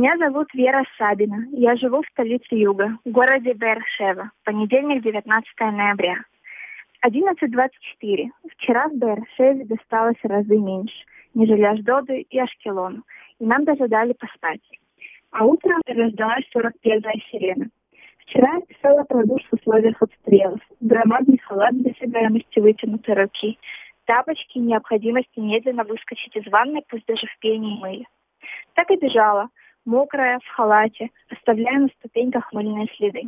Меня зовут Вера Сабина. Я живу в столице Юга, в городе Беэр-Шева. Понедельник, 19 ноября. 11:24. Вчера в Беэр-Шеве досталось в разы меньше, нежели Ашдоду и Ашкелону, и нам даже дали поспать. А утром раздалась 41-я сирена. Вчера я писала про душ в условиях обстрелов. Громадный халат с досягаемостью вытянутой руки, тапочки и необходимость немедленно выскочить из ванной, пусть даже в пене и мыле. Так и бежала, мокрая, в халате, оставляя на ступеньках мыльные следы.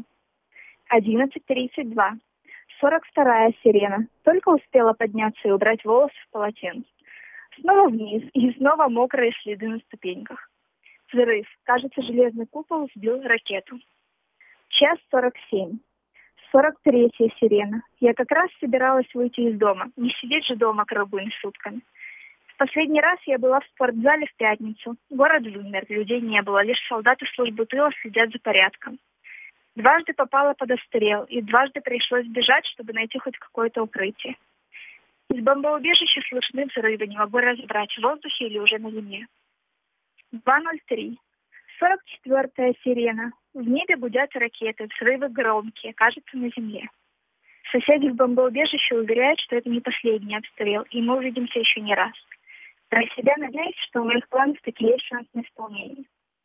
11:32. 42-я сирена. Только успела подняться и убрать волосы в полотенце. Снова вниз, и снова мокрые следы на ступеньках. Взрыв. Кажется, железный купол сбил ракету. 1:47. 43-я сирена. Я как раз собиралась выйти из дома. Не сидеть же дома круглыми сутками. В последний раз я была в спортзале в пятницу. Город вымер, людей не было, лишь солдаты службы тыла следят за порядком. Дважды попала под обстрел, и дважды пришлось бежать, чтобы найти хоть какое-то укрытие. Из бомбоубежища слышны взрывы, не могу разобрать, в воздухе или уже на земле. 2:03. 44-я сирена. В небе гудят ракеты, взрывы громкие, кажется, на земле. Соседи в бомбоубежище уверяют, что это не последний обстрел, и мы увидимся еще не раз. Про себя надеюсь, что у моих планов такие есть шанс на исполнение.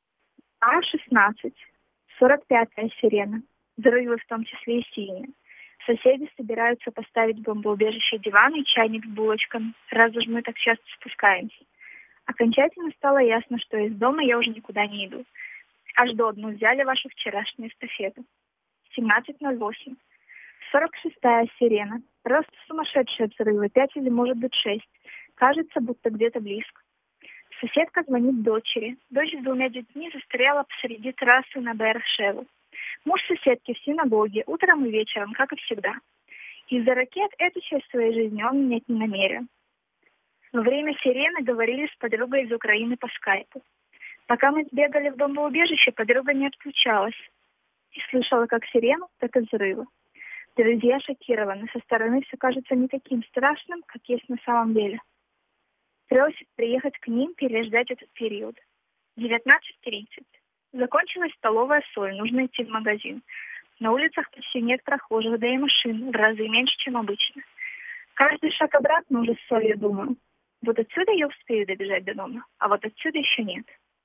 2:16. 45-я сирена. Взрывы, в том числе и сильные. Соседи собираются поставить в бомбоубежище диван и чайник с булочками, раз уж мы так часто спускаемся. Окончательно стало ясно, что из дома я уже никуда не иду. Ашдод, мы взяли вашу вчерашнюю эстафету. 17:08. 46-я сирена. Просто сумасшедшие взрывы, 5 или может быть 6. Кажется, будто где-то близко. Соседка звонит дочери. Дочь с 2 детьми застряла посреди трассы на Беэр-Шеву. Муж соседки в синагоге, утром и вечером, как и всегда. Из-за ракет эту часть своей жизни он менять не намерен. Во время сирены говорили с подругой из Украины по скайпу. Пока мы бегали в бомбоубежище, подруга не отключалась. И слышала как сирену, так и взрывы. Друзья шокированы. Со стороны все кажется не таким страшным, как есть на самом деле. Просит приехать к ним, переждать этот период. 19:30. Закончилась столовая соль, нужно идти в магазин. На улицах почти нет прохожих, да и машин в разы меньше, чем обычно. Каждый шаг обратно уже с солью думаю. Вот отсюда я успею добежать до дома, а вот отсюда еще нет.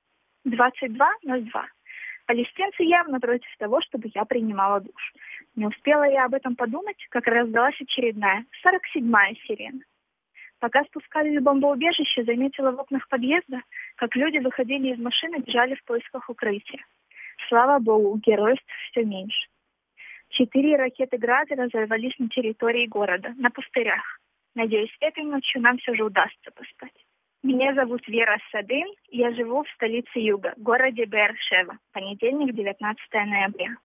22:02. Палестинцы явно против того, чтобы я принимала душ. Не успела я об этом подумать, как раздалась очередная, 47-я сирена. Пока спускались в бомбоубежище, заметила в окнах подъезда, как люди выходили из машины, бежали в поисках укрытия. Слава богу, геройств все меньше. 4 ракеты «Града» разорвались на территории города, на пустырях. Надеюсь, этой ночью нам все же удастся поспать. Меня зовут Вера Сабин, я живу в столице Юга, городе Беэр-Шева. Понедельник, 19 ноября.